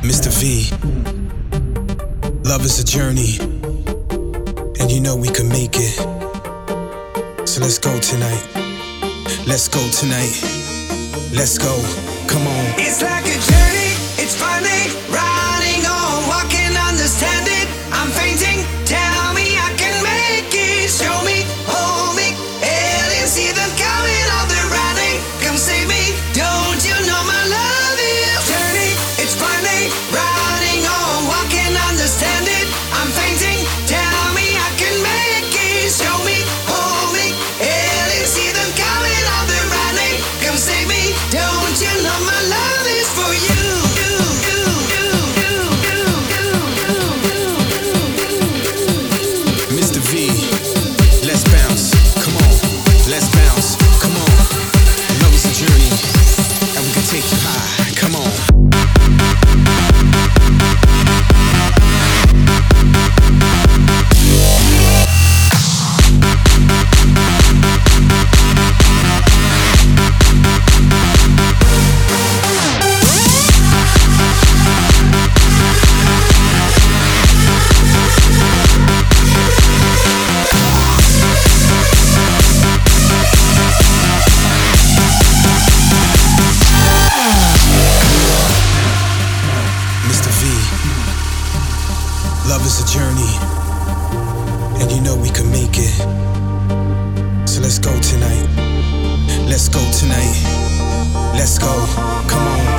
Mr. V, love is a journey, and you know we can make it. So let's go tonight. Let's go tonight. Let's go. Come on. It's like a journey, it's funny, riding on, walking, understand it. I'm fainting, tell me I can make it. Show me, hold me, aliens see them coming on the riding. Come save me, don't you know my love is journey, it's funny, riding on, walking, understand it. I'm fainting, tell me I can make it. Show me, hold me, aliens see them coming on the riding. Come save me, don't you know my love is for you. Mr. V, let's bounce. Come on, let's bounce. Come on. Love is a journey, and we can take you high. Come on. Love is a journey, and you know we can make it. So let's go tonight. Let's go tonight. Let's go. Come on.